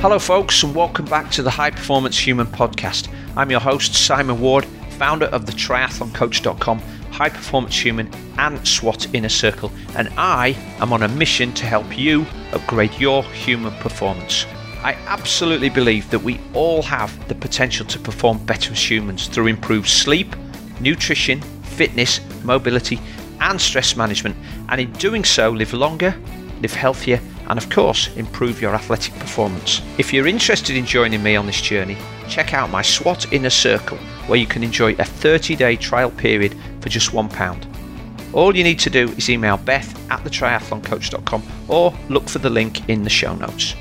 Hello folks, and welcome back to the High Performance Human Podcast. I'm your host, Simon Ward, founder of the triathloncoach.com, High Performance Human and SWAT Inner Circle, and I am on a mission to help you upgrade your human performance. I absolutely believe that we all have the potential to perform better as humans through improved sleep, nutrition, fitness, mobility and stress management, and in doing so live longer, live healthier, and of course improve your athletic performance. If you're interested in joining me on this journey, check out my SWAT Inner Circle, where you can enjoy a 30-day trial period for just £1. All you need to do is email beth@thetriathloncoach.com or look for the link in the show notes.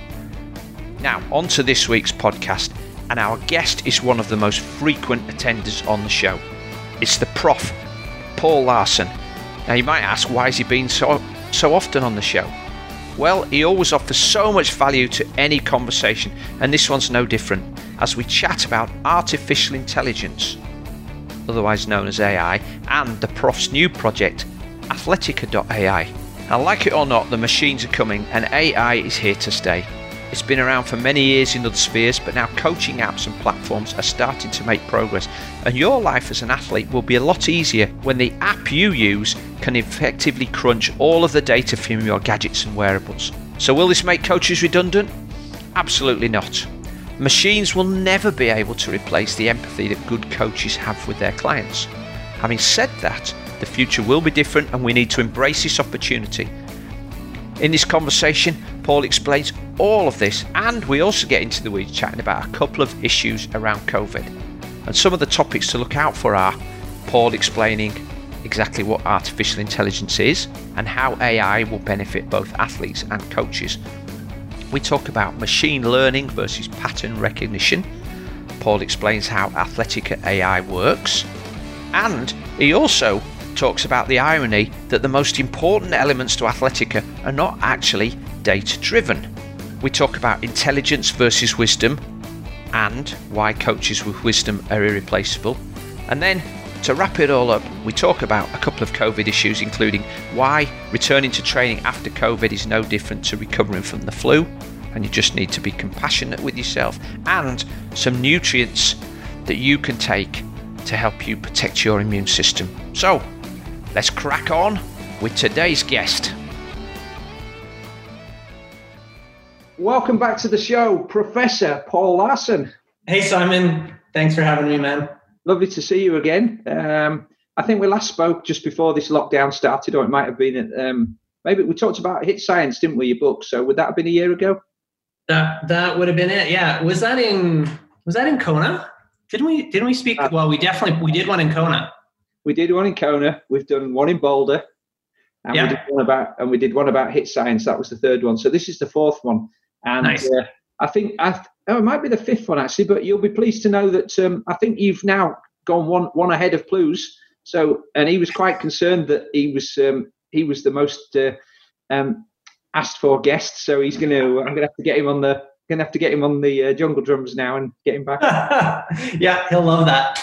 Now on to this week's podcast, and our guest is one of the most frequent attenders on the show. It's the Prof, Paul Larsson. Now you might ask, why has he been so often on the show? Well, he always offers so much value to any conversation, and this one's no different, as we chat about artificial intelligence, otherwise known as AI, and the Prof's new project, Athletica.ai. Now, like it or not, the machines are coming, and AI is here to stay. It's been around for many years in other spheres, but now coaching apps and platforms are starting to make progress, and your life as an athlete will be a lot easier when the app you use can effectively crunch all of the data from your gadgets and wearables. So will this make coaches redundant? Absolutely not. Machines will never be able to replace the empathy that good coaches have with their clients. Having said that, the future will be different, and we need to embrace this opportunity. In this conversation, Paul explains all of this, and we also get into the weeds chatting about a couple of issues around COVID. And some of the topics to look out for are Paul explaining exactly what artificial intelligence is and how AI will benefit both athletes and coaches. We talk about machine learning versus pattern recognition. Paul explains how Athletica AI works, and he also talks about the irony that the most important elements to Athletica are not actually data-driven. We talk about intelligence versus wisdom and why coaches with wisdom are irreplaceable. And then, to wrap it all up, we talk about a couple of COVID issues, including why returning to training after COVID is no different to recovering from the flu, and you just need to be compassionate with yourself, and some nutrients that you can take to help you protect your immune system. So, let's crack on with today's guest. Welcome back to the show, Professor Paul Larsson. Hey, Simon. Thanks for having me, man. Lovely to see you again. I think we last spoke just before this lockdown started, or it might have been at, maybe we talked about Hit Science, didn't we, your book? So would that have been a year ago? That would have been it. Yeah. Was that in Kona? Didn't we speak? Well, we did one in Kona. We did one in Kona. We've done one in Boulder, and we did one about Hit Science. That was the third one. So this is the fourth one, and nice. I think it might be the fifth one actually. But you'll be pleased to know that I think you've now gone one ahead of Plews. So, and he was quite concerned that he was the most asked for guest. So I'm going to have to get him on the jungle drums now and get him back. Yeah, he'll love that.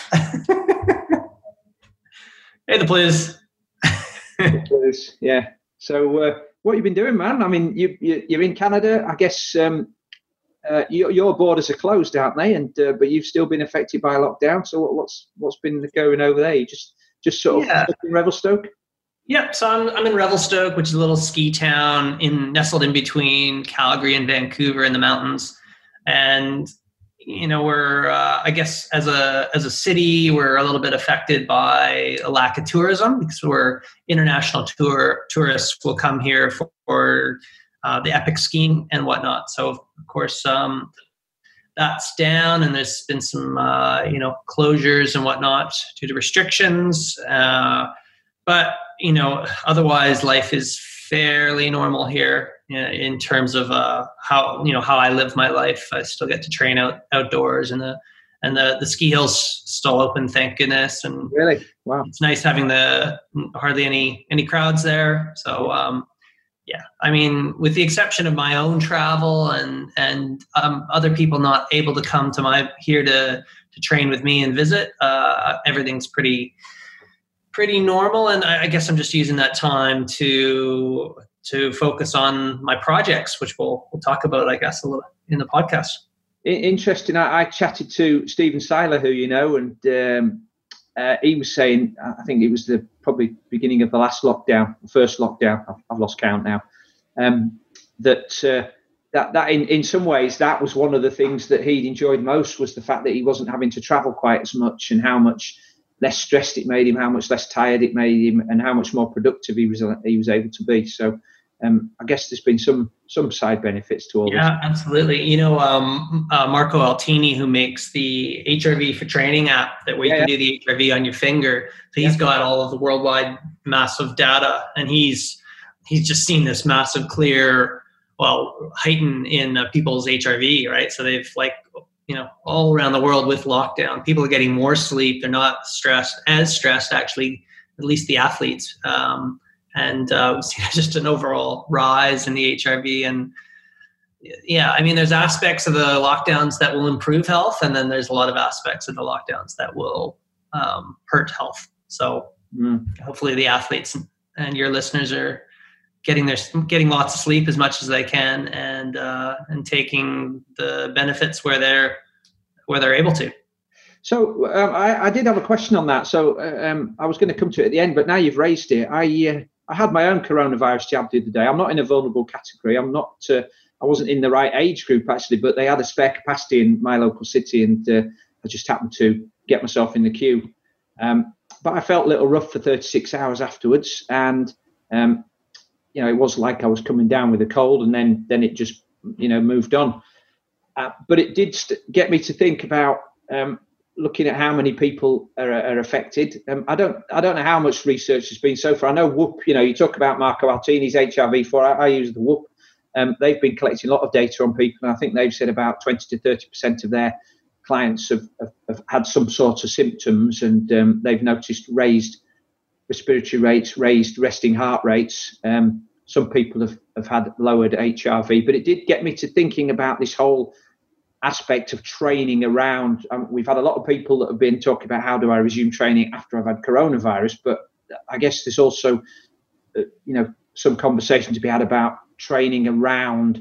Hey, the Blues. The Blues, yeah. So, what have you been doing, man? I mean, you're in Canada. I guess your borders are closed, aren't they? And but you've still been affected by lockdown. So, what's been going over there? You just sort of in Revelstoke. Yeah. So I'm in Revelstoke, which is a little ski town nestled in between Calgary and Vancouver in the mountains, and we're, I guess as a city, we're a little bit affected by a lack of tourism because we're international tourists will come here for the epic skiing and whatnot. So of course, that's down, and there's been some, closures and whatnot due to restrictions. But, otherwise life is fairly normal here in terms of how I live my life. I still get to train outdoors, and the ski hills still open, thank goodness. And really, wow, it's nice having hardly any crowds there. So yeah, I mean, with the exception of my own travel and other people not able to come to here to train with me and visit, everything's pretty normal. And I guess I'm just using that time to to focus on my projects, which we'll talk about, I guess, a little in the podcast. Interesting. I chatted to Stephen Seiler, who you know, and he was saying, I think it was the probably beginning of the last lockdown, the first lockdown. I've lost count now. That in some ways that was one of the things that he'd enjoyed most, was the fact that he wasn't having to travel quite as much, and how much less stressed it made him, how much less tired it made him, and how much more productive he was able to be. So I guess there's been some side benefits to all this. Yeah, absolutely. You know, Marco Altini, who makes the HRV for Training app, that where you can do the HRV on your finger. So he's got all of the worldwide massive data, and he's just seen this massive clear, heighten in people's HRV, right? So they've all around the world with lockdown, people are getting more sleep. They're not as stressed actually, at least the athletes. And we've seen just an overall rise in the HRV. And yeah, I mean, there's aspects of the lockdowns that will improve health, and then there's a lot of aspects of the lockdowns that will hurt health. So hopefully the athletes and your listeners are getting lots of sleep as much as they can, and taking the benefits where they're able to. So I did have a question on that. So I was going to come to it at the end, but now you've raised it. I had my own coronavirus jab the other day. I'm not in a vulnerable category. I'm not. I wasn't in the right age group actually, but they had a spare capacity in my local city, and I just happened to get myself in the queue. But I felt a little rough for 36 hours afterwards, and it was like I was coming down with a cold, and then it just moved on. But it did get me to think about looking at how many people are affected. I don't know how much research has been so far. I know Whoop, you talk about Marco Altini's HRV4. I use the Whoop. They've been collecting a lot of data on people, and I think they've said about 20 to 30% of their clients have had some sort of symptoms, and they've noticed raised respiratory rates, raised resting heart rates. Some people have had lowered HRV, but it did get me to thinking about this whole aspect of training around. We've had a lot of people that have been talking about how do I resume training after I've had coronavirus, but I guess there's also some conversation to be had about training around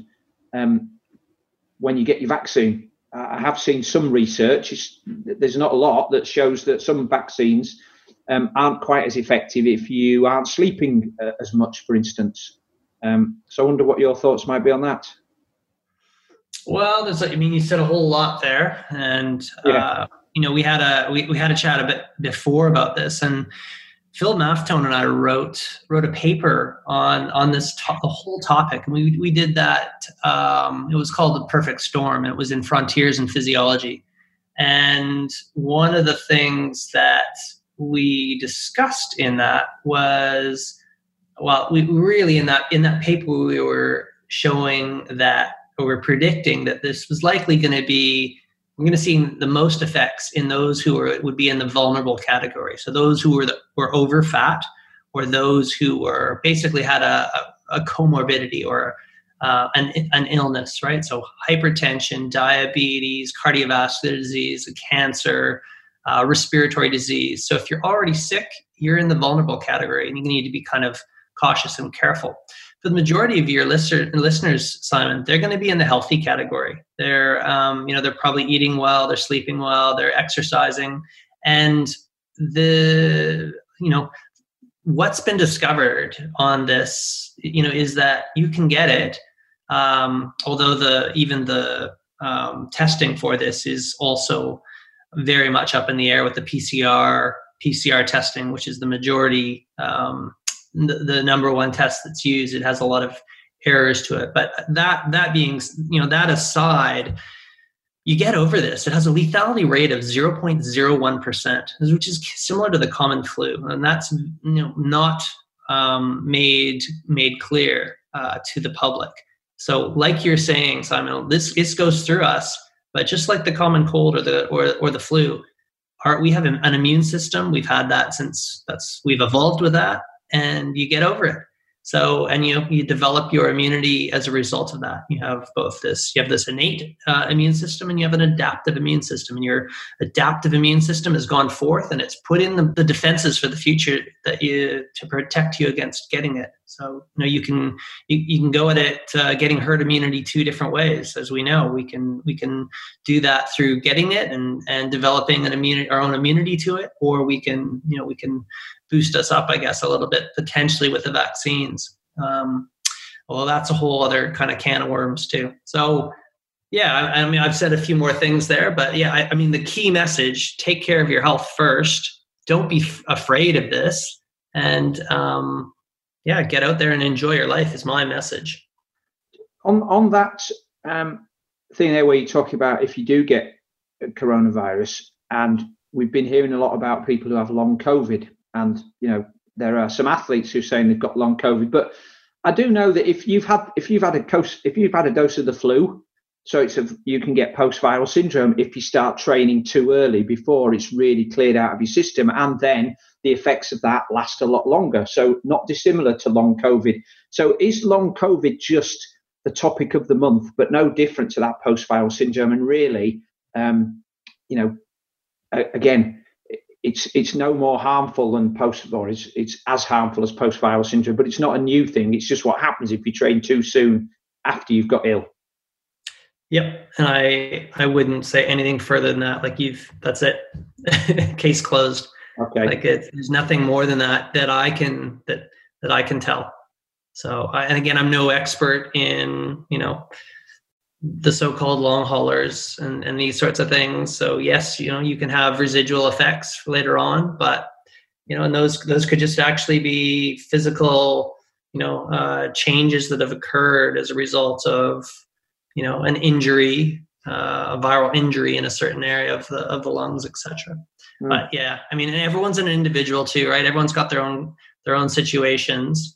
when you get your vaccine. I have seen some research, there's not a lot, that shows that some vaccines aren't quite as effective if you aren't sleeping as much, for instance. So I wonder what your thoughts might be on that. Well, you said a whole lot there, and we had a chat a bit before about this, and Phil Maftone and I wrote a paper on this the whole topic, and we did that. It was called The Perfect Storm. It was in Frontiers in Physiology, and one of the things that we discussed in that was, we really in that paper we were showing that, or we're predicting that this was likely going to be, we're going to see the most effects in those who would be in the vulnerable category. So those who were over fat, or those who were basically had a comorbidity or an illness, right? So hypertension, diabetes, cardiovascular disease, cancer, respiratory disease. So if you're already sick, you're in the vulnerable category, and you need to be kind of cautious and careful. For the majority of your listeners, Simon, they're going to be in the healthy category. They're, they're probably eating well, they're sleeping well, they're exercising, and what's been discovered on this, is that you can get it. Although the testing for this is also very much up in the air with the PCR testing, which is the majority. The number one test that's used, it has a lot of errors to it. But that being, that aside, you get over this. It has a lethality rate of 0.01%, which is similar to the common flu, and that's not made clear to the public. So, like you're saying, Simon, this goes through us, but just like the common cold or the flu, we have an immune system. We've had that we've evolved with that. And you get over it. So, and you develop your immunity as a result of that. You have this innate immune system, and you have an adaptive immune system. And your adaptive immune system has gone forth, and it's put in the defenses for the future to protect you against getting it. So, you can go at it getting herd immunity two different ways. As we know, we can do that through getting it and developing our own immunity to it, or we can boost us up, I guess, a little bit potentially with the vaccines. Well, that's a whole other kind of can of worms too. So, yeah, I mean, I've said a few more things there, but yeah, I mean, the key message: take care of your health first. Don't be afraid of this, and get out there and enjoy your life is my message. On that thing there, where you talk about if you do get coronavirus, and we've been hearing a lot about people who have long COVID. And there are some athletes who are saying they've got long COVID, but I do know that if you've had a dose of the flu, so you can get post-viral syndrome if you start training too early before it's really cleared out of your system, and then the effects of that last a lot longer. So not dissimilar to long COVID. So is long COVID just the topic of the month, but no different to that post-viral syndrome? And really, again, it's no more harmful than it's as harmful as post-viral syndrome, but it's not a new thing. It's just what happens if you train too soon after you've got ill. Yep. And I wouldn't say anything further than that. That's it. Case closed. Okay. There's nothing more than that I can tell. So, and again, I'm no expert in, the so-called long haulers and these sorts of things. So yes, you can have residual effects later on, but and those could just actually be physical, changes that have occurred as a result of, an injury, a viral injury in a certain area of the lungs, etc. Mm. But yeah, I mean, and everyone's an individual too, right? Everyone's got their own situations.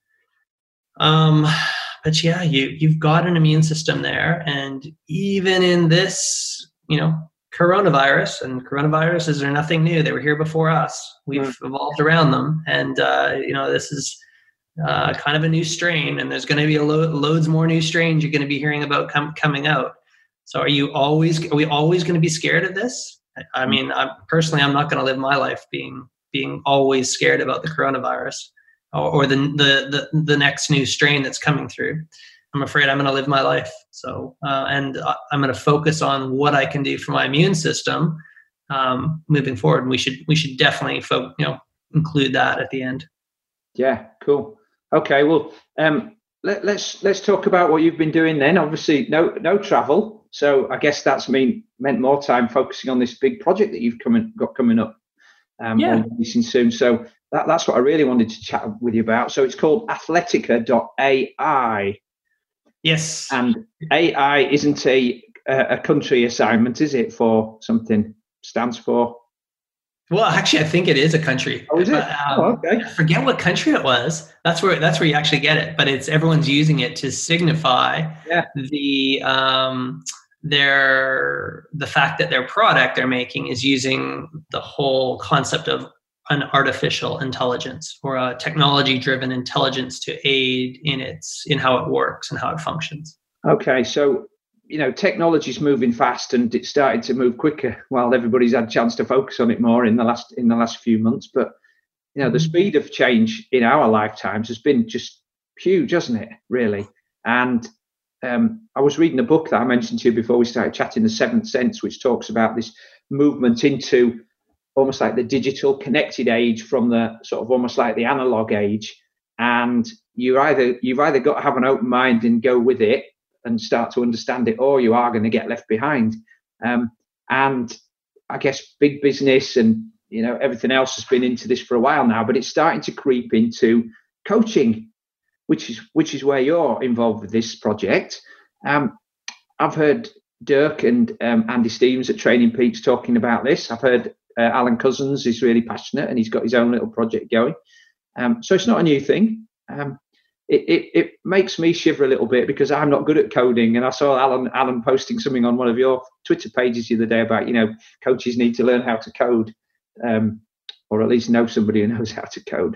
But yeah, you've got an immune system there, and even in this, coronavirus, and coronaviruses are nothing new. They were here before us. We've evolved around them, and this is kind of a new strain, and there's going to be loads more new strains you're going to be hearing about coming out. So, are we always going to be scared of this? I mean, I'm not going to live my life being always scared about the coronavirus. Or the next new strain that's coming through. I'm afraid I'm going to live my life. So, and I'm going to focus on what I can do for my immune system moving forward. And we should definitely include that at the end. Yeah, cool. Okay, well, let's talk about what you've been doing then. Obviously, no travel. So I guess that's meant more time focusing on this big project that you've got coming up. Releasing soon. So that's what I really wanted to chat with you about. So it's called Athletica.ai. Yes. And AI isn't a country assignment, is it? For something stands for? Well, actually, I think it is a country. Oh, is it? Okay. I forget what country it was. That's where you actually get it. But everyone's using it to signify the fact that their product they're making is using the whole concept of an artificial intelligence or a technology-driven intelligence to aid in how it works and how it functions. Okay, so technology's moving fast, and it's started to move quicker while everybody's had a chance to focus on it more in the last few months. But the speed of change in our lifetimes has been just huge, hasn't it? Really. And I was reading a book that I mentioned to you before we started chatting, The Seventh Sense, which talks about this movement into almost like the digital connected age from the sort of almost like the analog age. And you've either got to have an open mind and go with it and start to understand it, or you are going to get left behind. And I guess big business and everything else has been into this for a while now, but it's starting to creep into coaching, which is where you're involved with this project. I've heard Dirk and Andy Stevens at Training Peaks talking about this. I've heard Alan Cousins is really passionate, and he's got his own little project going. So it's not a new thing. It makes me shiver a little bit because I'm not good at coding, and I saw Alan posting something on one of your Twitter pages the other day about coaches need to learn how to code, or at least know somebody who knows how to code.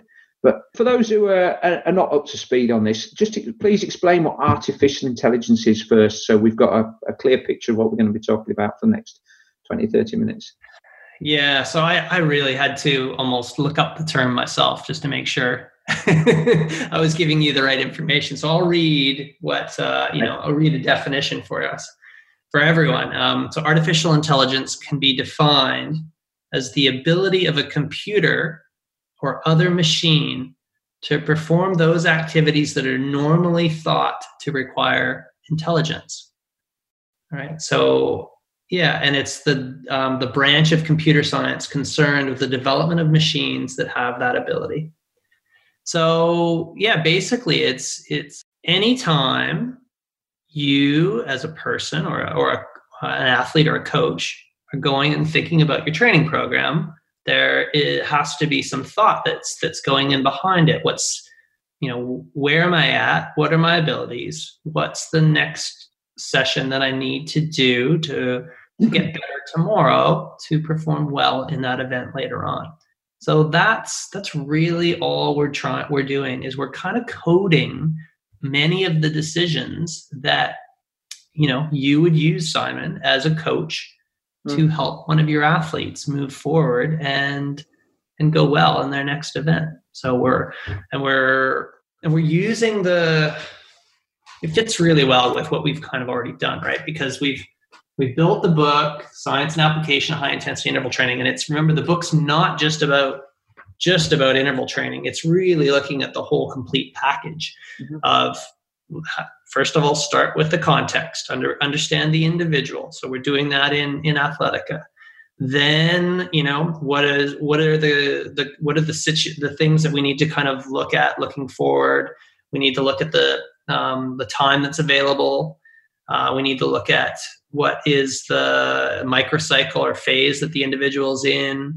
But for those who are not up to speed on this, just please explain what artificial intelligence is first, so we've got a clear picture of what we're going to be talking about for the next 20, 30 minutes. Yeah, so I really had to almost look up the term myself just to make sure I was giving you the right information. So I'll read I'll read a definition for us, for everyone. So artificial intelligence can be defined as the ability of a computer or other machine to perform those activities that are normally thought to require intelligence. All right. So yeah, and it's the branch of computer science concerned with the development of machines that have that ability. So yeah, basically, it's any time you as a person or an athlete or a coach are going and thinking about your training program, it has to be some thought that's going in behind it. Where am I at? What are my abilities? What's the next session that I need to do to get better tomorrow to perform well in that event later on? So that's really all we're doing is we're kind of coding many of the decisions that you would use, Simon, as a coach to help one of your athletes move forward and go well in their next event. So we're using it fits really well with what we've kind of already done, right? Because we've built the book, Science and Application of High Intensity Interval Training. And remember, the book's not just about interval training. It's really looking at the whole complete package of, first of all, start with the context, understand the individual. So we're doing that in Athletica. Then, what are the things that we need to kind of look at looking forward? We need to look at the time that's available. We need to look at what is the microcycle or phase that the individual's in,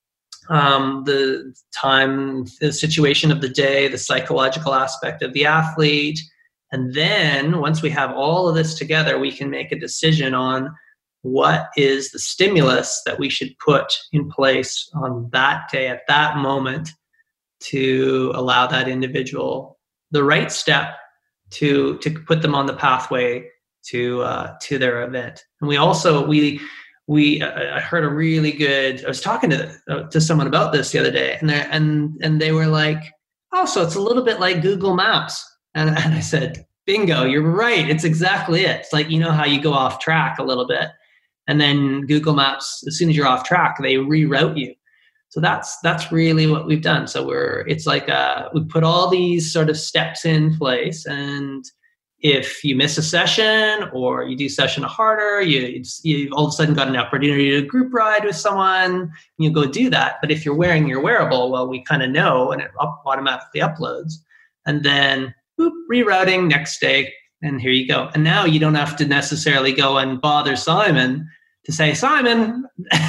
the time, the situation of the day, the psychological aspect of the athlete. And then once we have all of this together, we can make a decision on what is the stimulus that we should put in place on that day at that moment to allow that individual the right step to put them on the pathway to their event. And I heard a really good, I was talking to someone about this the other day, and they were like, oh, so it's a little bit like Google Maps. And I said, bingo, you're right. It's exactly it. It's like, how you go off track a little bit, and then Google Maps, as soon as you're off track, they reroute you. So that's really what we've done. So it's like we put all these sort of steps in place, and if you miss a session or you do session harder, you've all of a sudden got an opportunity to group ride with someone, you go do that. But if you're wearing your wearable, well, we kind of know, and it automatically uploads. And then rerouting next day, and here you go. And now you don't have to necessarily go and bother Simon to say, Simon,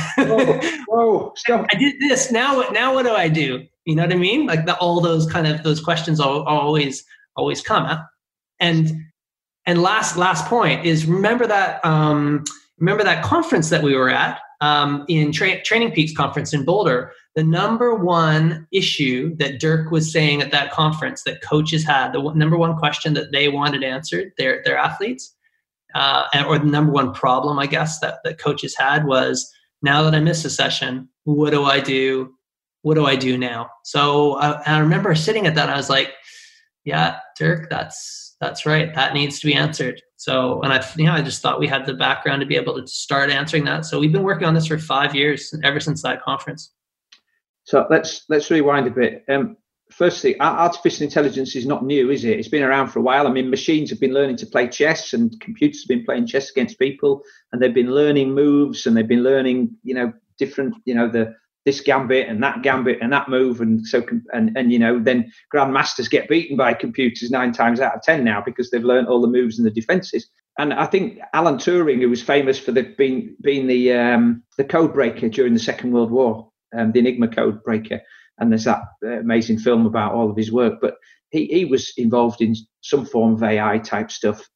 whoa, stop. I did this. Now what do I do? You know what I mean? Like all those questions always come up. And last point is remember that conference that we were at in Training Peaks conference in Boulder. The number one issue that Dirk was saying at that conference that coaches had, the number one question that they wanted answered, their athletes, or the number one problem, I guess, that coaches had was, now that I miss a session, what do I do? What do I do now? So I remember sitting at that and I was like, yeah, Dirk, that's right. That needs to be answered. So, and I just thought we had the background to be able to start answering that. So we've been working on this for 5 years, ever since that conference. So let's rewind a bit. Firstly, artificial intelligence is not new, is it? It's been around for a while. I mean, machines have been learning to play chess, and computers have been playing chess against people, and they've been learning moves, and they've been learning, different, this gambit and that move, and so and then grandmasters get beaten by computers 9 times out of 10 now because they've learned all the moves and the defenses. And I think Alan Turing, who was famous for being the code breaker during the Second World War, the Enigma code breaker, and there's that amazing film about all of his work. But he was involved in some form of AI type stuff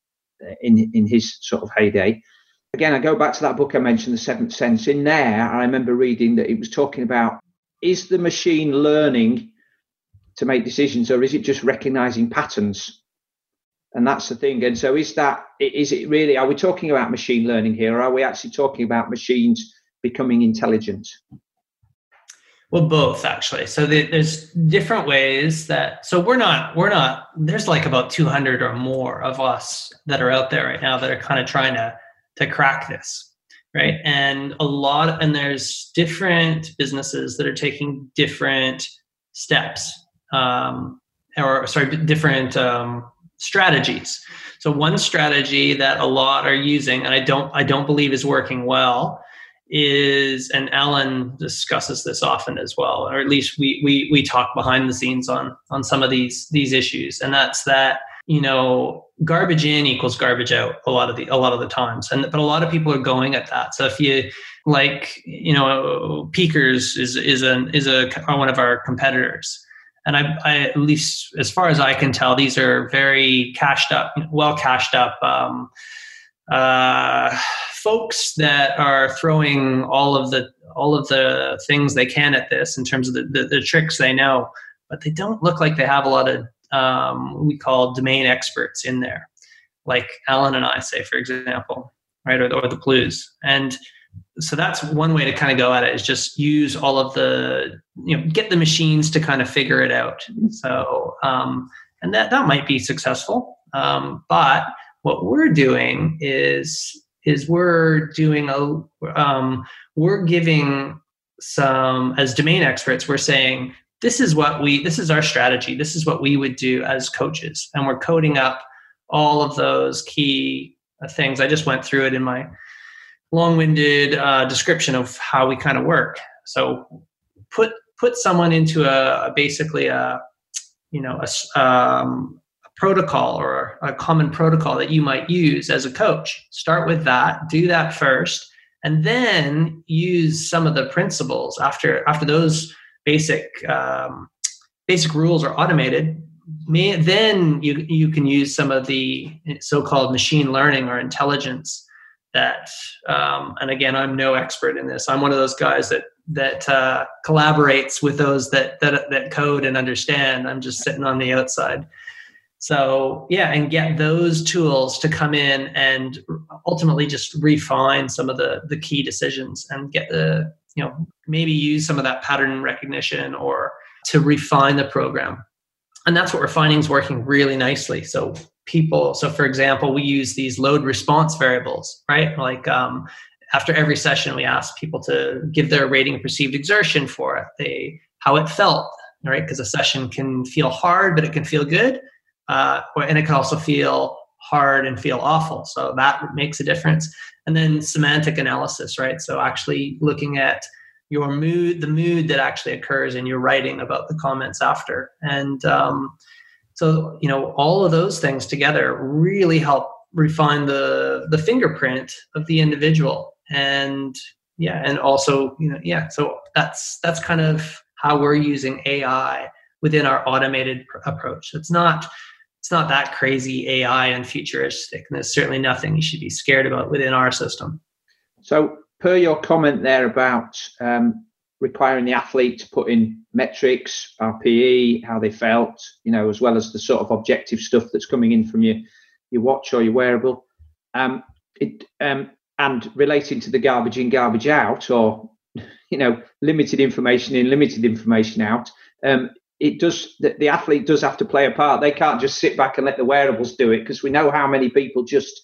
in his sort of heyday. Again, I go back to that book I mentioned, The Seventh Sense. In there, I remember reading that it was talking about, is the machine learning to make decisions, or is it just recognizing patterns? And that's the thing. And so is it really, are we talking about machine learning here, or are we actually talking about machines becoming intelligent? Well, both actually. So there's different ways so we're not, there's like about 200 or more of us that are out there right now that are kind of trying to crack this, right? And there's different businesses that are taking different steps, different strategies. So one strategy that a lot are using, and I don't believe is working well, is, and Alan discusses this often as well, or at least we talk behind the scenes on some of these issues, and that's that, garbage in equals garbage out a lot of the times, but a lot of people are going at that. So if you Peakers is one of our competitors. And I, at least as far as I can tell, these are very well cashed up folks that are throwing all of the things they can at this in terms of the tricks they know, but they don't look like they have a lot of what we call domain experts in there, like Alan and I, say, for example, right, or the Blues. And so that's one way to kind of go at it, is just use all of get the machines to kind of figure it out. So, and that might be successful. But what we're doing is we're giving some, as domain experts, we're saying, this is our strategy. This is what we would do as coaches. And we're coding up all of those key things. I just went through it in my long-winded description of how we kind of work. So put someone into basically a protocol, or a common protocol that you might use as a coach. Start with that, do that first, and then use some of the principles after those basic rules are automated. Then you can use some of the so-called machine learning or intelligence that, and again, I'm no expert in this. I'm one of those guys that collaborates with those that code and understand. I'm just sitting on the outside. So yeah, and get those tools to come in and ultimately just refine some of the key decisions, and get maybe use some of that pattern recognition or to refine the program. And that's what we're finding is working really nicely. So for example, we use these load response variables, right? Like after every session, we ask people to give their rating of perceived exertion for it, how it felt, right? Because a session can feel hard, but it can feel good. And it can also feel hard and feel awful. So that makes a difference. And then semantic analysis, right? So actually looking at your mood, the mood that actually occurs in your writing about the comments after. And so, all of those things together really help refine the fingerprint of the individual. And also, so that's kind of how we're using AI within our automated approach. It's not that crazy AI and futuristic, and there's certainly nothing you should be scared about within our system. So per your comment there about requiring the athlete to put in metrics, RPE, how they felt, as well as the sort of objective stuff that's coming in from your watch or your wearable, and relating to the garbage in, garbage out, or limited information in, limited information out. The athlete does have to play a part. They can't just sit back and let the wearables do it, because we know how many people just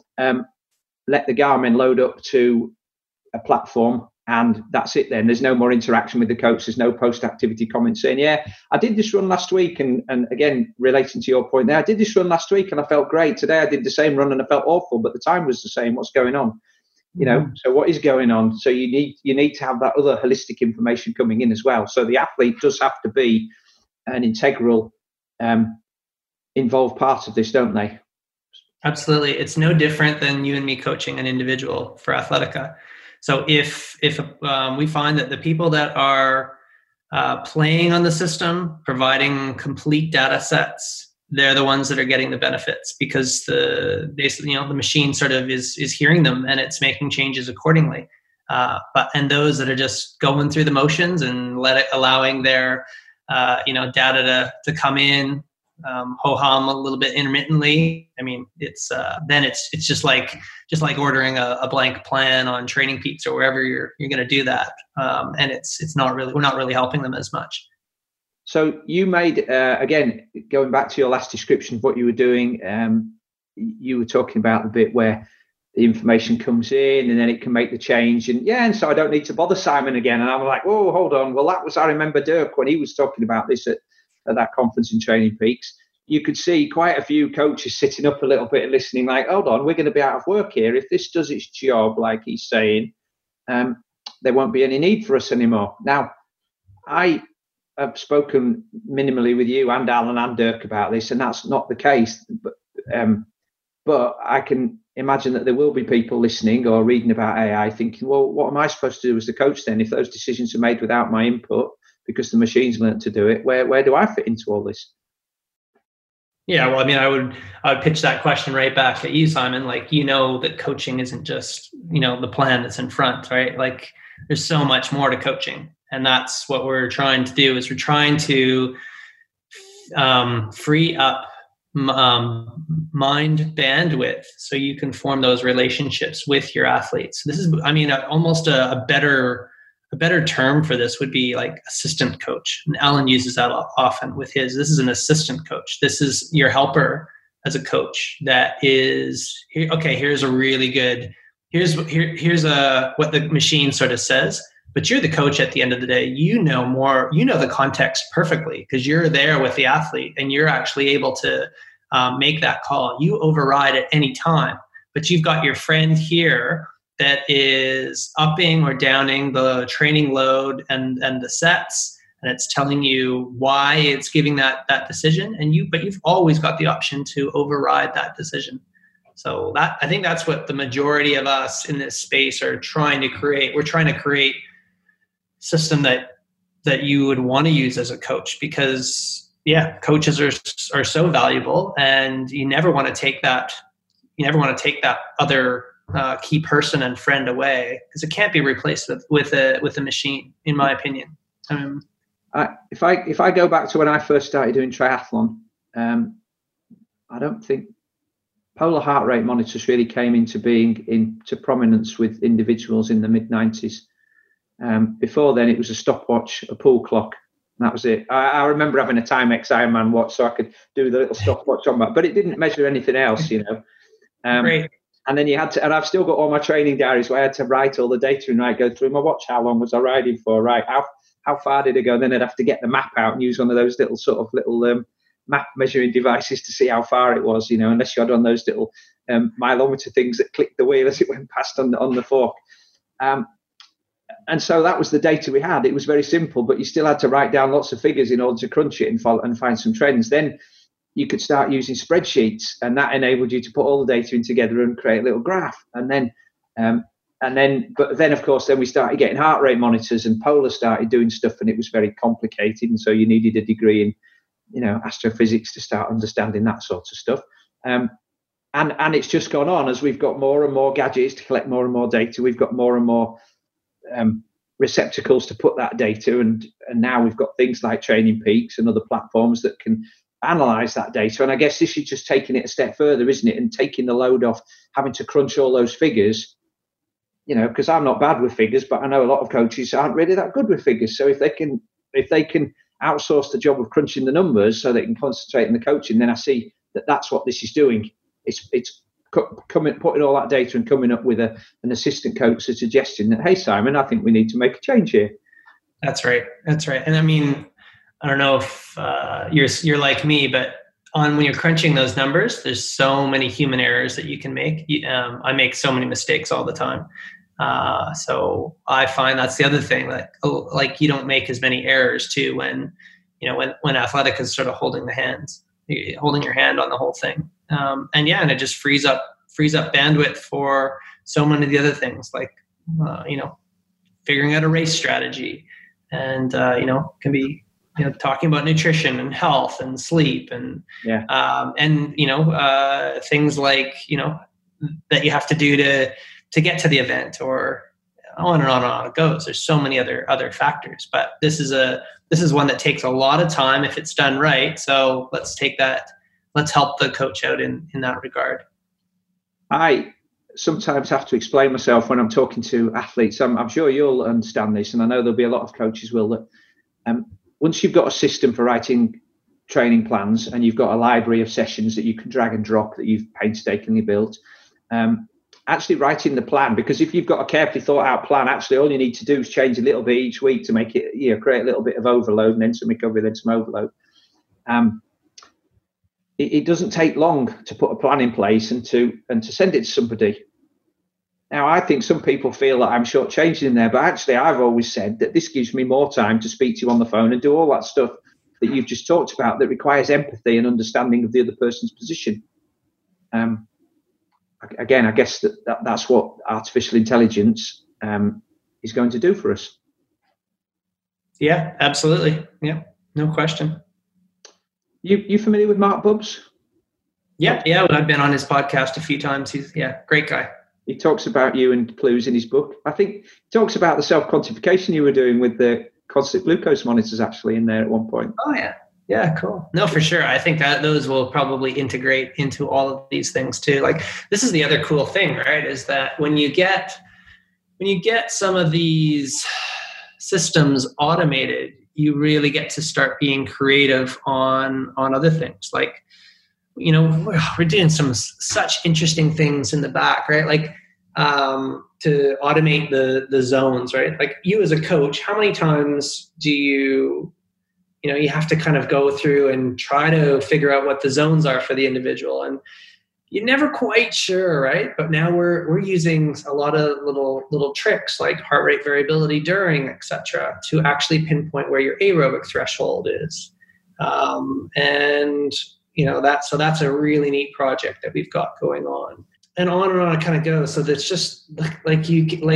let the Garmin load up to a platform and that's it then. There's no more interaction with the coach. There's no post-activity comments saying, yeah, I did this run last week. And again, relating to your point there, I did this run last week and I felt great. Today I did the same run and I felt awful, but the time was the same. What's going on? So what is going on? So you need to have that other holistic information coming in as well. So the athlete does have to be an integral, involved part of this, don't they? Absolutely. It's no different than you and me coaching an individual for Athletica. So if we find that the people that are playing on the system, providing complete data sets, they're the ones that are getting the benefits, because the machine sort of is hearing them and it's making changes accordingly. And those that are just going through the motions and allowing their data to come in, ho-hum a little bit intermittently. I mean, it's just like ordering a blank plan on Training Peaks or wherever you're going to do that. And we're not really helping them as much. So you made, again, going back to your last description of what you were doing, you were talking about the bit where the information comes in and then it can make the change. And so I don't need to bother Simon again. And I'm like, oh, hold on. Well, I remember Dirk when he was talking about this at that conference in Training Peaks. You could see quite a few coaches sitting up a little bit and listening like, hold on, we're going to be out of work here. If this does its job, like he's saying, there won't be any need for us anymore. Now, I have spoken minimally with you and Alan and Dirk about this, and that's not the case. But I can imagine that there will be people listening or reading about AI thinking, well, what am I supposed to do as the coach then if those decisions are made without my input because the machine's learned to do it? Where do I fit into all this? Yeah, well, I mean, I would pitch that question right back at you, Simon. Like, that coaching isn't just, the plan that's in front, right? Like, there's so much more to coaching. And that's what we're trying to do is we're trying to free up mind bandwidth so you can form those relationships with your athletes. This is, almost a better term for this would be like assistant coach. And Alan uses that often with his. This is an assistant coach. This is your helper as a coach. That is, okay, here's a really good. Here's what the machine sort of says. But you're the coach at the end of the day. You know more. You know the context perfectly because you're there with the athlete and you're actually able to make that call. You override at any time, but you've got your friend here that is upping or downing the training load and the sets, and it's telling you why it's giving that decision. But you've always got the option to override that decision. So I think that's what the majority of us in this space are trying to create. We're trying to create system that you would want to use as a coach because coaches are so valuable and you never want to take that other key person and friend away because it can't be replaced with a machine, in my opinion. If I go back to when I first started doing triathlon, I don't think polar heart rate monitors really came into prominence with individuals in the mid-90s. Before then, it was a stopwatch, a pool clock, and that was it. I remember having a Timex Ironman watch, so I could do the little stopwatch on that, but it didn't measure anything else, Great. And then you had to, and I've still got all my training diaries where I had to write all the data and go through my watch. How long was I riding for? Right, how far did I go? And then I'd have to get the map out and use one of those little map measuring devices to see how far it was. Unless you had on those little mileometer things that clicked the wheel as it went past on the fork. And so that was the data we had. It was very simple, but you still had to write down lots of figures in order to crunch it and find some trends. Then you could start using spreadsheets, and that enabled you to put all the data in together and create a little graph. But then of course, then we started getting heart rate monitors, and Polar started doing stuff, and it was very complicated. And so you needed a degree in, astrophysics to start understanding that sort of stuff. And it's just gone on as we've got more and more gadgets to collect more and more data. We've got more and more receptacles to put that data, and now we've got things like Training Peaks and other platforms that can analyze that data. And I guess this is just taking it a step further, isn't it, and taking the load off having to crunch all those figures, because I'm not bad with figures, but I know a lot of coaches aren't really that good with figures. So if they can outsource the job of crunching the numbers so they can concentrate on the coaching, then I see that's what this is doing. It's putting all that data and coming up with an assistant coach suggestion that, hey, Simon, I think we need to make a change here. That's right. And I mean, I don't know if you're like me, but when you're crunching those numbers, there's so many human errors that you can make. I make so many mistakes all the time. So I find that's the other thing, like you don't make as many errors too when athletic is sort of holding your hand on the whole thing. And it just frees up bandwidth for so many of the other things, like figuring out a race strategy, and can be talking about nutrition and health and sleep and things like that you have to do to get to the event, or on and on and on it goes. There's so many other factors, but this is this is one that takes a lot of time if it's done right. So let's help the coach out in that regard. I sometimes have to explain myself when I'm talking to athletes. I'm sure you'll understand this, and I know there'll be a lot of coaches will, that once you've got a system for writing training plans and you've got a library of sessions that you can drag and drop that you've painstakingly built, actually writing the plan, because if you've got a carefully thought out plan, actually all you need to do is change a little bit each week to make it, create a little bit of overload and then some recovery, then some overload. It doesn't take long to put a plan in place and to send it to somebody. Now, I think some people feel that I'm shortchanging in there, but actually I've always said that this gives me more time to speak to you on the phone and do all that stuff that you've just talked about that requires empathy and understanding of the other person's position. Again, I guess that's what artificial intelligence is going to do for us. Yeah, absolutely. Yeah, no question. You familiar with Mark Bubbs? Yeah. I've been on his podcast a few times. He's great guy. He talks about you and clues in his book. I think he talks about the self-quantification you were doing with the constant glucose monitors actually in there at one point. Oh yeah. Yeah, cool. No, for sure. I think that those will probably integrate into all of these things too. Like, this is the other cool thing, right? Is that when you get some of these systems automated, you really get to start being creative on other things. Like, we're doing such interesting things in the back, right? Like, to automate the zones, right? Like, you as a coach, how many times do you have to kind of go through and try to figure out what the zones are for the individual, and you're never quite sure, right? But now we're using a lot of little tricks like heart rate variability during, etc., to actually pinpoint where your aerobic threshold is, and that's a really neat project that we've got going on, and on it kind of goes. So that's just like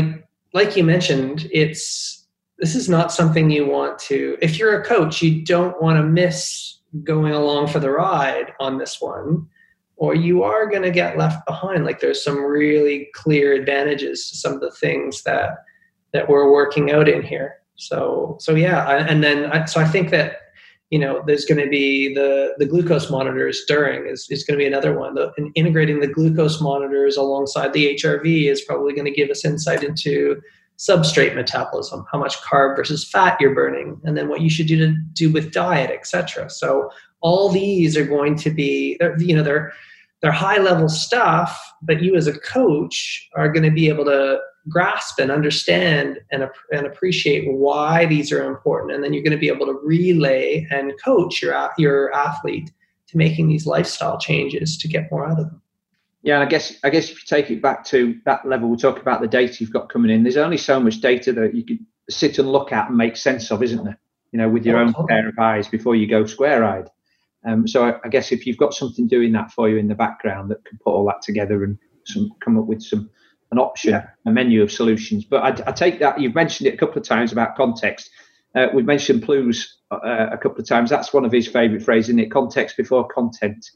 you mentioned, this is not something you want to, if you're a coach, you don't want to miss going along for the ride on this one, or you are going to get left behind. Like, there's some really clear advantages to some of the things that we're working out in here. So yeah. So I think that, there's going to be the glucose monitors during is going to be another one. And integrating the glucose monitors alongside the HRV is probably going to give us insight into substrate metabolism, how much carb versus fat you're burning, and then what you should do with diet, etc. So all these are going to be, they're high level stuff, but you as a coach are going to be able to grasp and understand and appreciate why these are important, and then you're going to be able to relay and coach your athlete to making these lifestyle changes to get more out of them. Yeah, and I guess if you take it back to that level, we're talking about the data you've got coming in. There's only so much data that you could sit and look at and make sense of, isn't there? With your own pair of eyes before you go square-eyed. So I guess if you've got something doing that for you in the background that can put all that together and come up with an option, a menu of solutions. But I take that you've mentioned it a couple of times about context. We've mentioned Plu's a couple of times. That's one of his favourite phrases, isn't it? Context before content.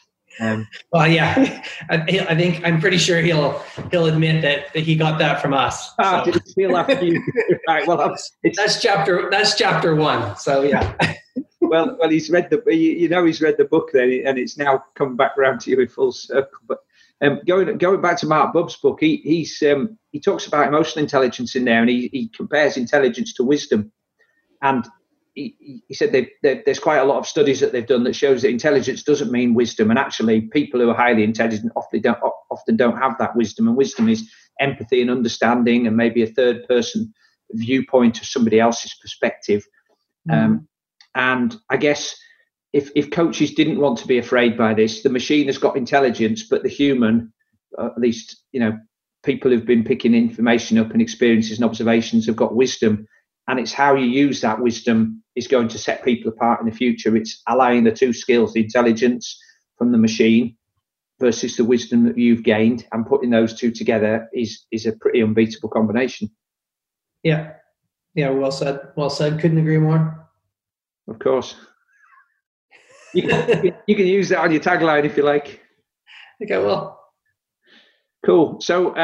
Well, yeah, I'm pretty sure he'll admit that he got that from us. So. Did it feel after you? Right. Well, that's chapter 1. So yeah. well, he's read he's read the book then, and it's now come back around to you in full circle. But going back to Mark Bubbs' book, he talks about emotional intelligence in there, and he compares intelligence to wisdom, and he said there's quite a lot of studies that they've done that shows that intelligence doesn't mean wisdom, and actually people who are highly intelligent often don't have that wisdom, and wisdom is empathy and understanding and maybe a third person viewpoint of somebody else's perspective. And I guess if coaches didn't want to be afraid by this, the machine has got intelligence, but the human, at least people who've been picking information up and experiences and observations have got wisdom. And it's how you use that wisdom is going to set people apart in the future. It's allying the two skills, the intelligence from the machine versus the wisdom that you've gained, and putting those two together is a pretty unbeatable combination. Yeah. Well said. Couldn't agree more. Of course. You can use that on your tagline if you like. I think I will. Cool. So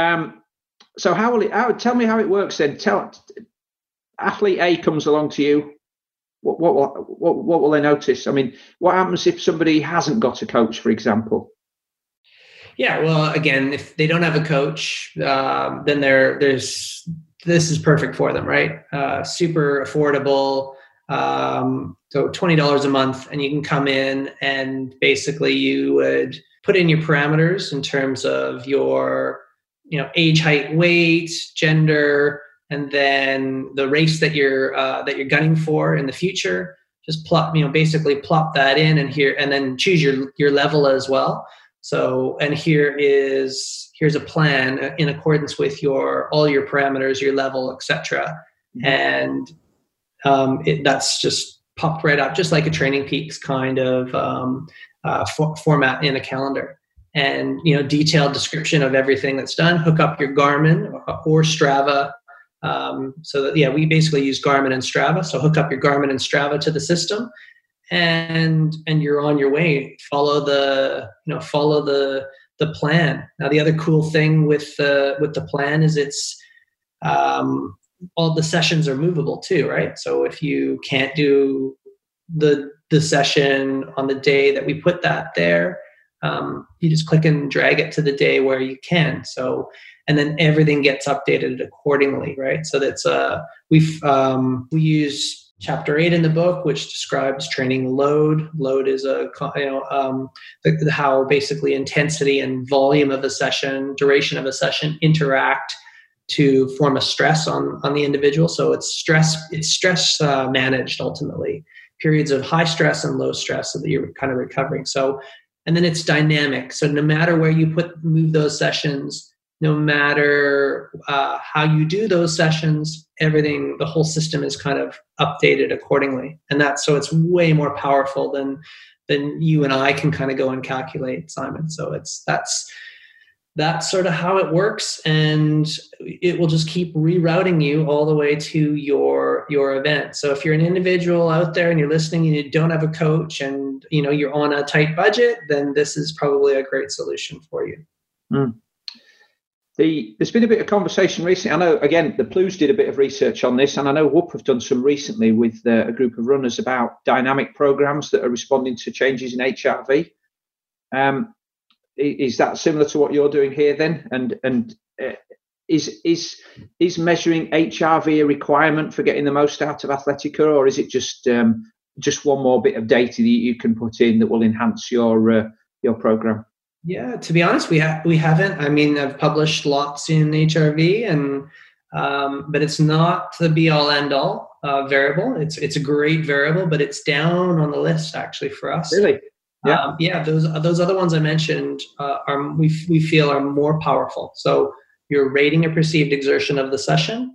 how will it? Tell me how it works then. Athlete A comes along to you. what will they notice? I mean, what happens if somebody hasn't got a coach, for example? Yeah, well, again, if they don't have a coach, then this is perfect for them, right? Super affordable. So $20 a month, and you can come in and basically you would put in your parameters in terms of your, age, height, weight, gender, and then the race that you're gunning for in the future. Just basically plop that in and then choose your level as well. So, and here's a plan in accordance with all your parameters, your level, etc. Mm-hmm. And that's just popped right up, just like a Training Peaks kind of format in a calendar. And detailed description of everything that's done. Hook up your Garmin or Strava. We basically use Garmin and Strava. So hook up your Garmin and Strava to the system, and you're on your way. Follow the plan. Now, the other cool thing with the plan is it's all the sessions are movable too, right? So if you can't do the session on the day that we put that there, you just click and drag it to the day where you can. So, and then everything gets updated accordingly, right? So that's we use Chapter 8 in the book, which describes training load. Load is how basically intensity and volume of a session, duration of a session interact to form a stress on the individual. So it's stress managed ultimately. Periods of high stress and low stress so that you're kind of recovering. So, and then it's dynamic. So no matter where you move those sessions, no matter how you do those sessions, the whole system is kind of updated accordingly. And so it's way more powerful than you and I can kind of go and calculate, Simon. So that's sort of how it works. And it will just keep rerouting you all the way to your event. So if you're an individual out there and you're listening and you don't have a coach and you're on a tight budget, then this is probably a great solution for you. Mm. There's been a bit of conversation recently. I know, again, the Blues did a bit of research on this, and I know Whoop have done some recently with a group of runners about dynamic programs that are responding to changes in HRV. Is that similar to what you're doing here then? And is measuring HRV a requirement for getting the most out of Athletica, or is it just one more bit of data that you can put in that will enhance your program? Yeah, to be honest, we haven't. I mean, I've published lots in HRV, but it's not the be all end all variable. It's a great variable, but it's down on the list actually for us. Really? Yeah. Those other ones I mentioned we feel are more powerful. So your rating or perceived exertion of the session,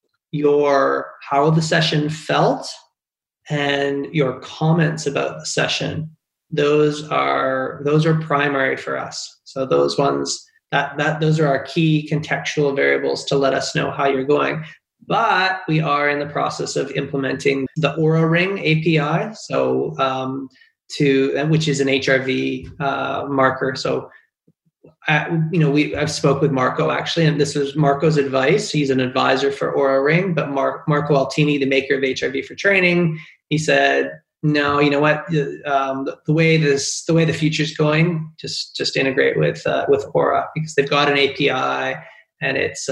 how the session felt, and your comments about the session. Those are primary for us. So those ones those are our key contextual variables to let us know how you're going. But we are in the process of implementing the Oura Ring API. So which is an HRV marker. So I've spoke with Marco actually, and this was Marco's advice. He's an advisor for Oura Ring, but Marco Altini, the maker of HRV for training, he said, no, you know what? The way the future's going, just integrate with Oura, because they've got an API and it's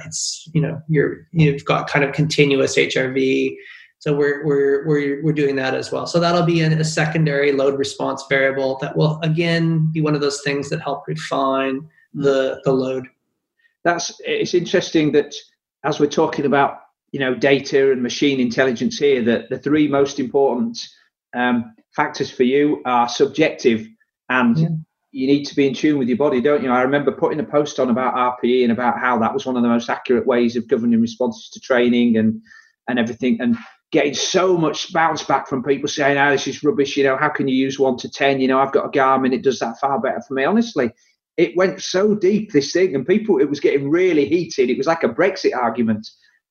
you've got kind of continuous HRV. So we're doing that as well. So that'll be a secondary load response variable that will again be one of those things that help refine the load. It's interesting that as we're talking about data and machine intelligence here, that the three most important factors for you are subjective, and you need to be in tune with your body, don't you? I remember putting a post on about RPE and about how that was one of the most accurate ways of governing responses to training and everything, and getting so much bounce back from people saying, this is rubbish, how can you use 1 to 10? I've got a Garmin, it does that far better for me. Honestly, it went so deep, this thing, and it was getting really heated. It was like a Brexit argument.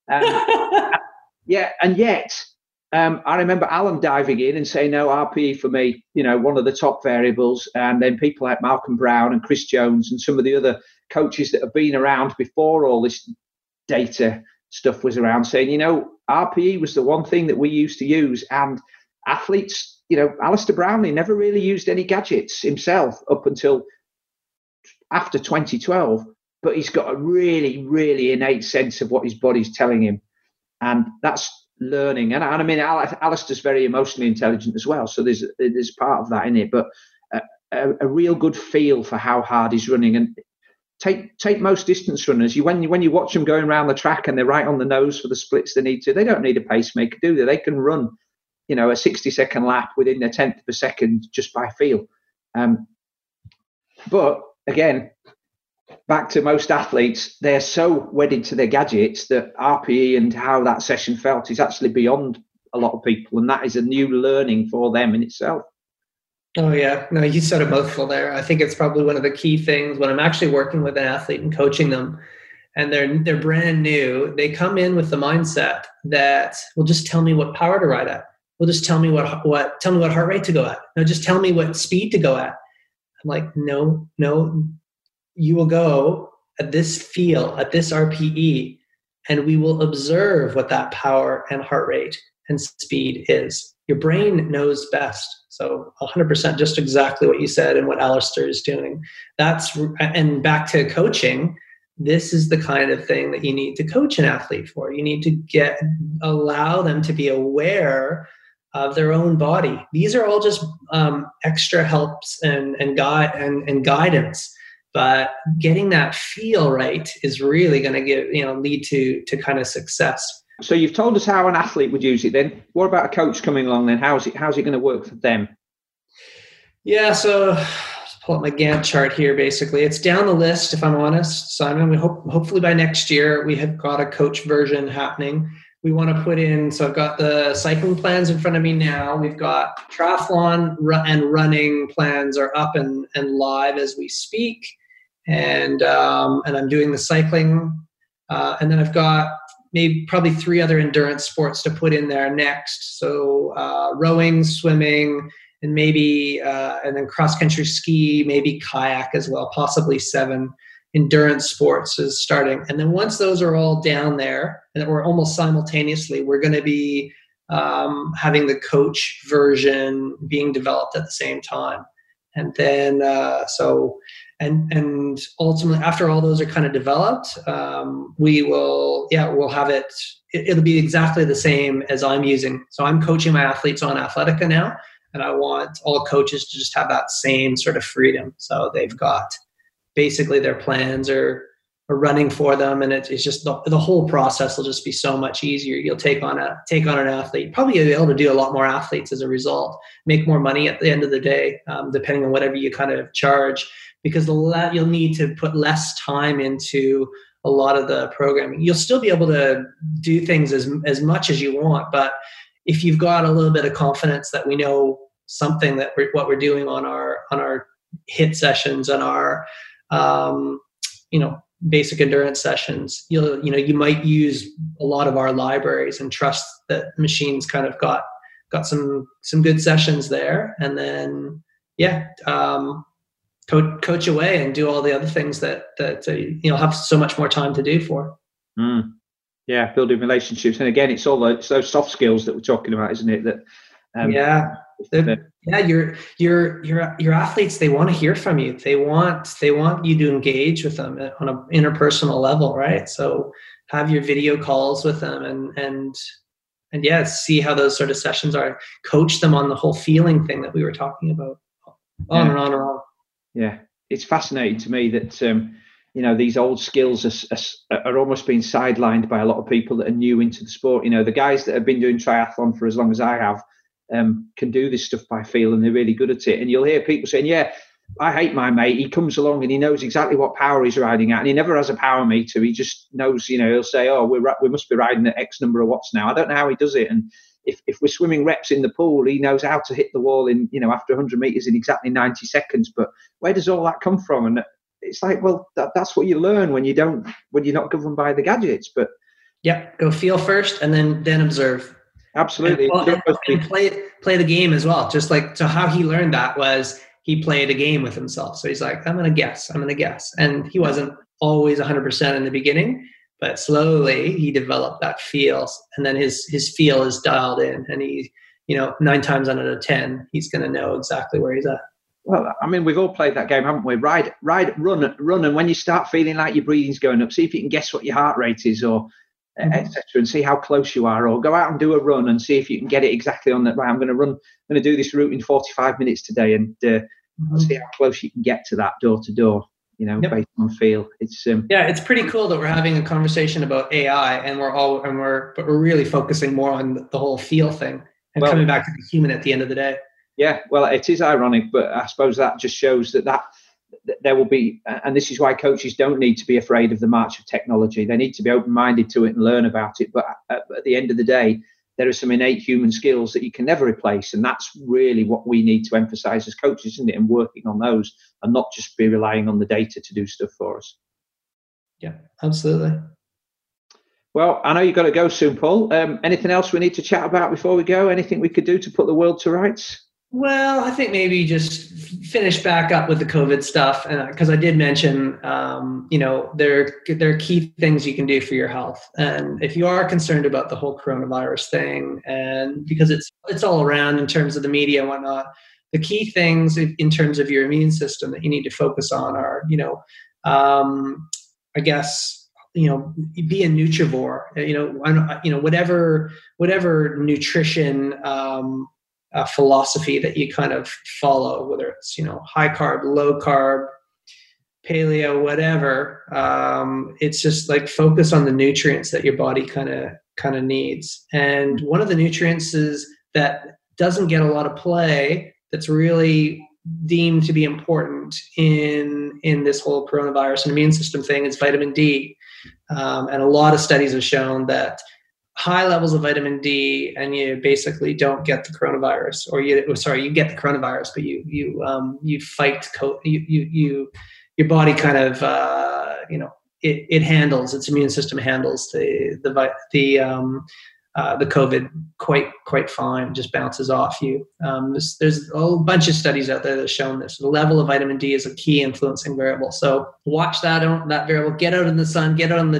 Yeah, and yet I remember Alan diving in and saying, no, RPE for me, one of the top variables. And then people like Malcolm Brown and Chris Jones and some of the other coaches that have been around before all this data stuff was around saying, RPE was the one thing that we used to use, and athletes, Alistair Brownlee never really used any gadgets himself up until after 2012, but he's got a really, really innate sense of what his body's telling him. And that's learning. And I mean, Alistair's very emotionally intelligent as well. So there's part of that in it, but a real good feel for how hard he's running. And take most distance runners. When you watch them going around the track and they're right on the nose for the splits they need to, they don't need a pacemaker, do they? They can run, a 60-second lap within a tenth of a second just by feel. But again, back to most athletes, they're so wedded to their gadgets that RPE and how that session felt is actually beyond a lot of people. And that is a new learning for them in itself. Oh, yeah. No, you said a mouthful there. I think it's probably one of the key things when I'm actually working with an athlete and coaching them, and they're brand new. They come in with the mindset that, well, just tell me what power to ride at. Well, just tell me what heart rate to go at. No, just tell me what speed to go at. I'm like, no, you will go at this feel, at this RPE, and we will observe what that power and heart rate and speed is. Your brain knows best. So 100%, just exactly what you said and what Alistair is doing. And back to coaching, this is the kind of thing that you need to coach an athlete for. You need to allow them to be aware of their own body. These are all just extra helps and guidance. But getting that feel right is really going to lead to kind of success. So you've told us how an athlete would use it. Then what about a coach coming along? Then how's it going to work for them? Yeah, so just pull up my Gantt chart here. Basically, it's down the list. If I'm honest, Simon, we hopefully by next year we have got a coach version happening. We want to put in. So I've got the cycling plans in front of me now. We've got triathlon and running plans are up and live as we speak. And I'm doing the cycling, and then I've got probably 3 other endurance sports to put in there next. So rowing, swimming, and maybe and then cross country ski, maybe kayak as well. Possibly 7 endurance sports is starting. And then once those are all down there, and we're almost simultaneously, we're going to be having the coach version being developed at the same time. And then And ultimately, after all those are kind of developed, we'll have it. It'll be exactly the same as I'm using. So I'm coaching my athletes on Athletica now, and I want all coaches to just have that same sort of freedom. So they've got basically their plans are running for them, and it's just the whole process will just be so much easier. You'll take on an athlete, probably be able to do a lot more athletes as a result, make more money at the end of the day, depending on whatever you kind of charge. Because you'll need to put less time into a lot of the programming. You'll still be able to do things as much as you want, but if you've got a little bit of confidence that we know something that what we're doing on our HIIT sessions and our basic endurance sessions, you might use a lot of our libraries and trust that machines kind of got some good sessions there, and then coach away and do all the other things that have so much more time to do for. Yeah, building relationships, and again, it's all those soft skills that we're talking about, isn't it? Your athletes, they want to hear from you. They want you to engage with them on an interpersonal level, right? So have your video calls with them and see how those sort of sessions are. Coach them on the whole feeling thing that we were talking about. On and on and on. Yeah, it's fascinating to me that these old skills are almost being sidelined by a lot of people that are new into the sport. The guys that have been doing triathlon for as long as I have can do this stuff by feel, and they're really good at it. And you'll hear people saying, "Yeah, I hate my mate. He comes along and he knows exactly what power he's riding at, and he never has a power meter. He just knows. He'll say, "Oh, we must be riding at X number of watts now." I don't know how he does it, and if we're swimming reps in the pool, he knows how to hit the wall in, after 100 meters in exactly 90 seconds. But where does all that come from? And it's like, well, that's what you learn when you're not governed by the gadgets. But go feel first and then observe. Absolutely. And play the game as well. Just like, so how he learned that was he played a game with himself. So he's like, I'm going to guess. And he wasn't always 100% in the beginning, but slowly he developed that feel, and then his feel is dialed in, and he, 9 times out of 10, he's going to know exactly where he's at. Well, I mean, we've all played that game, haven't we? Run, and when you start feeling like your breathing's going up, see if you can guess what your heart rate is, or etc., and see how close you are. Or go out and do a run and see if you can get it exactly on that. Right, I'm going to do this route in 45 minutes today, and see how close you can get to that door to door. Based on feel. It's it's pretty cool that we're having a conversation about AI, and we're really focusing more on the whole feel thing and coming back to the human at the end of the day. Yeah, well, it is ironic, but I suppose that just shows that there will be, and this is why coaches don't need to be afraid of the march of technology. They need to be open-minded to it and learn about it. But at the end of the day, there are some innate human skills that you can never replace, and that's really what we need to emphasize as coaches, isn't it? And working on those, and not just be relying on the data to do stuff for us. Yeah, absolutely. Well, I know you've got to go soon, Paul. Anything else we need to chat about before we go? Anything we could do to put the world to rights? Well, I think maybe just finish back up with the COVID stuff, and because I did mention, there are key things you can do for your health, and if you are concerned about the whole coronavirus thing, and because it's all around in terms of the media and whatnot, the key things in terms of your immune system that you need to focus on are, I guess, be a nutrivore, whatever nutrition philosophy that you kind of follow, whether it's high carb, low carb, paleo, whatever. It's just like focus on the nutrients that your body kind of needs. And one of the nutrients is that doesn't get a lot of play, that's really deemed to be important in this whole coronavirus and immune system thing, is vitamin D. And a lot of studies have shown that high levels of vitamin D, and you basically don't get the coronavirus, or you get the coronavirus, but you fight your body kind of it handles, its immune system handles the COVID quite fine, just bounces off you. There's a whole bunch of studies out there that have shown this. The level of vitamin D is a key influencing variable. So watch that variable. Get out in the sun. Get out in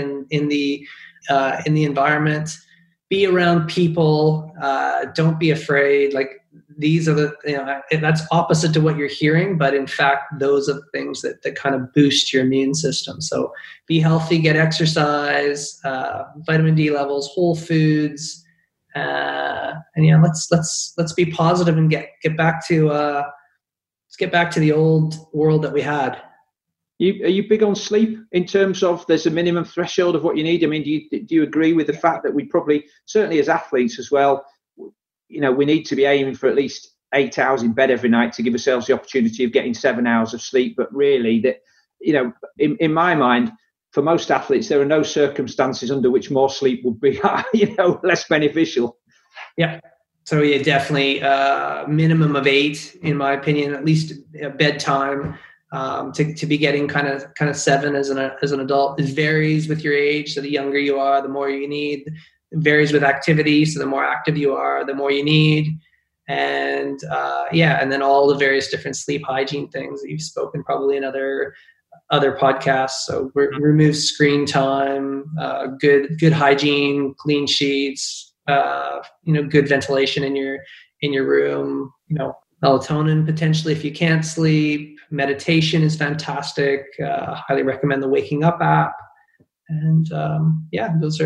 the environment. Be around people. Don't be afraid. Like, these are that's opposite to what you're hearing, but in fact, those are the things that kind of boost your immune system. So be healthy, get exercise, vitamin D levels, whole foods, and let's be positive and get back to let's get back to the old world that we had. Are you big on sleep in terms of there's a minimum threshold of what you need? I mean, do you agree with the fact that we probably, certainly as athletes as well, we need to be aiming for at least 8 hours in bed every night to give ourselves the opportunity of getting 7 hours of sleep? But really, that in my mind, for most athletes, there are no circumstances under which more sleep would be less beneficial. Yeah. So yeah, definitely minimum of 8, in my opinion, at least bedtime. To be getting kind of 7 as an adult. It varies with your age. So the younger you are, the more you need. It varies with activity. So the more active you are, the more you need. And and then all the various different sleep hygiene things that you've spoken probably in other podcasts. So remove screen time, good hygiene, clean sheets, good ventilation in your room, melatonin potentially if you can't sleep. Meditation is fantastic. Highly recommend the Waking Up app. And that's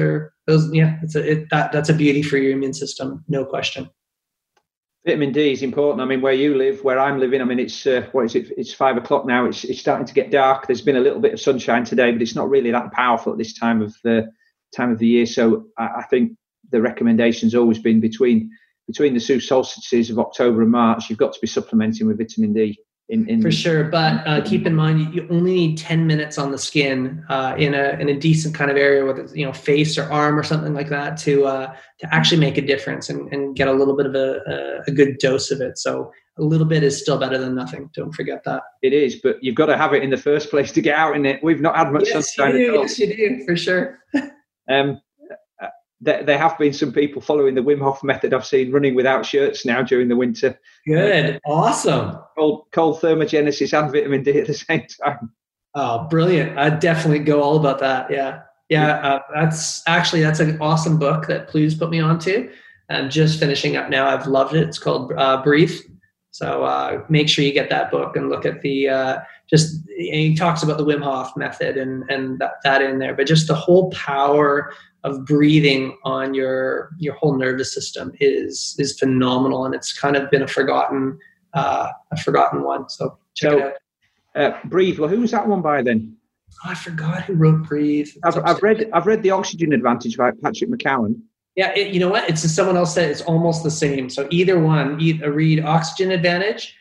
a beauty for your immune system, no question. Vitamin D is important. I mean, where I'm living, I mean, it's It's 5 o'clock now. It's starting to get dark. There's been a little bit of sunshine today, but it's not really that powerful at this time of the year. So I think the recommendation's always been between the two solstices of October and March, you've got to be supplementing with vitamin D. For sure, but keep in mind you only need 10 minutes on the skin in a decent kind of area, whether it's face or arm or something like that, to actually make a difference and get a little bit of a good dose of it. So a little bit is still better than nothing. Don't forget that. It is, but you've got to have it in the first place to get out in it. We've not had much sunshine at all. Yes, you do, for sure. There have been some people following the Wim Hof method I've seen running without shirts now during the winter. Good. Awesome. Cold thermogenesis and vitamin D at the same time. Oh, brilliant. I'd definitely go all about that. Yeah. That's an awesome book that Plews put me onto. I'm just finishing up now. I've loved it. It's called Breathe. So make sure you get that book and look at the he talks about the Wim Hof method and that in there, but just the whole power of breathing on your whole nervous system is phenomenal, and it's kind of been a forgotten one. So check it out. Breathe. Well, who was that one by then? I forgot who wrote Breathe. I've read The Oxygen Advantage by Patrick McKeown. Yeah, you know what? It's someone else said it's almost the same. So either one, read Oxygen Advantage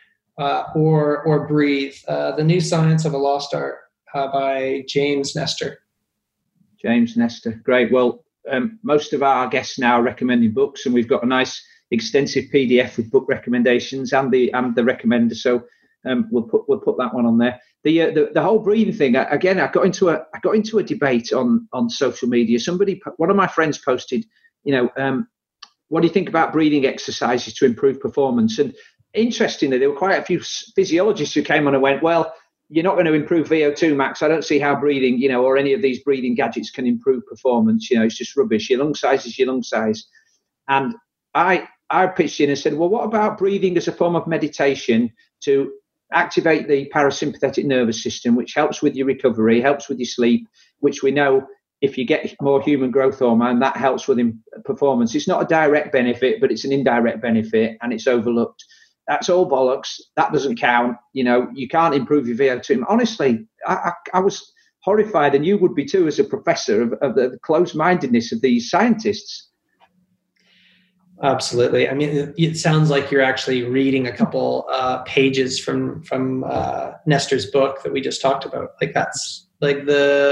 or Breathe. The New Science of a Lost Art by James Nestor. James Nestor, great. Well, most of our guests now are recommending books, and we've got a nice extensive PDF with book recommendations and the recommender. So we'll put that one on there. The whole breathing thing. Again, I got into a debate on social media. One of my friends posted, what do you think about breathing exercises to improve performance? And interestingly, there were quite a few physiologists who came on and went, well, you're not going to improve VO2 max. I don't see how breathing, or any of these breathing gadgets can improve performance. It's just rubbish. Your lung size is your lung size. And I pitched in and said, well, what about breathing as a form of meditation to activate the parasympathetic nervous system, which helps with your recovery, helps with your sleep, which we know if you get more human growth hormone, that helps with performance. It's not a direct benefit, but it's an indirect benefit, and it's overlooked. That's all bollocks. That doesn't count. You can't improve your VO2. Honestly, I was horrified, and you would be too as a professor, of the closed-mindedness of these scientists. Absolutely. I mean, it sounds like you're actually reading a couple pages from Nestor's book that we just talked about. Like that's like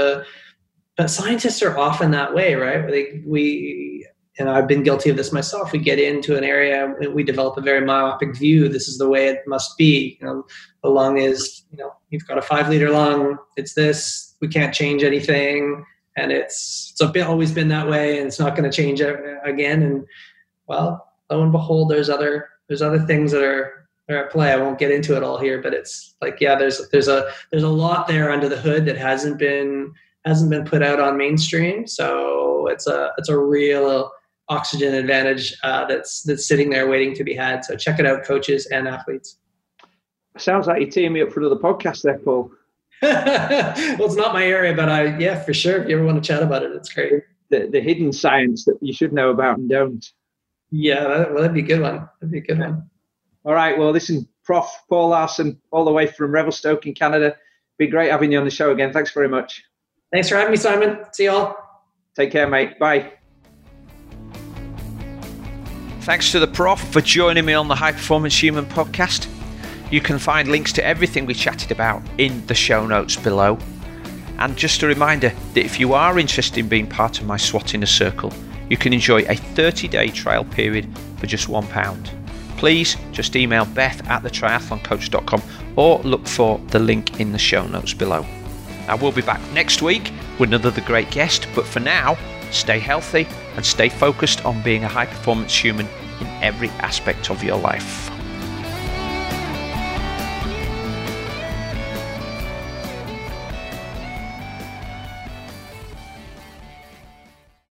but scientists are often that way, right? And I've been guilty of this myself. We get into an area and we develop a very myopic view. This is the way it must be. The lung is, you've got a 5-liter lung. It's this. We can't change anything, and it's always been that way, and it's not going to change again. And well, lo and behold, there's other things that are at play. I won't get into it all here, but it's like, there's a lot there under the hood that hasn't been put out on mainstream. So it's a real oxygen advantage that's sitting there waiting to be had. So check it out, coaches and athletes. Sounds like you're teeing me up for another podcast there, Paul. Well, it's not my area, but for sure. If you ever want to chat about it, it's great. The hidden science that you should know about and don't. Yeah, that'd be a good one. All right. Well, listen, Prof. Paul Larson, all the way from Revelstoke in Canada. Been great having you on the show again. Thanks very much. Thanks for having me, Simon. See you all. Take care, mate. Bye. Thanks to the Prof for joining me on the High Performance Human podcast. You can find links to everything we chatted about in the show notes below. And just a reminder that if you are interested in being part of my SWAT Inner Circle, you can enjoy a 30-day trial period for just £1. Please just email beth@thetriathloncoach.com or look for the link in the show notes below. I will be back next week with another great guest, but for now, stay healthy and stay focused on being a high-performance human in every aspect of your life.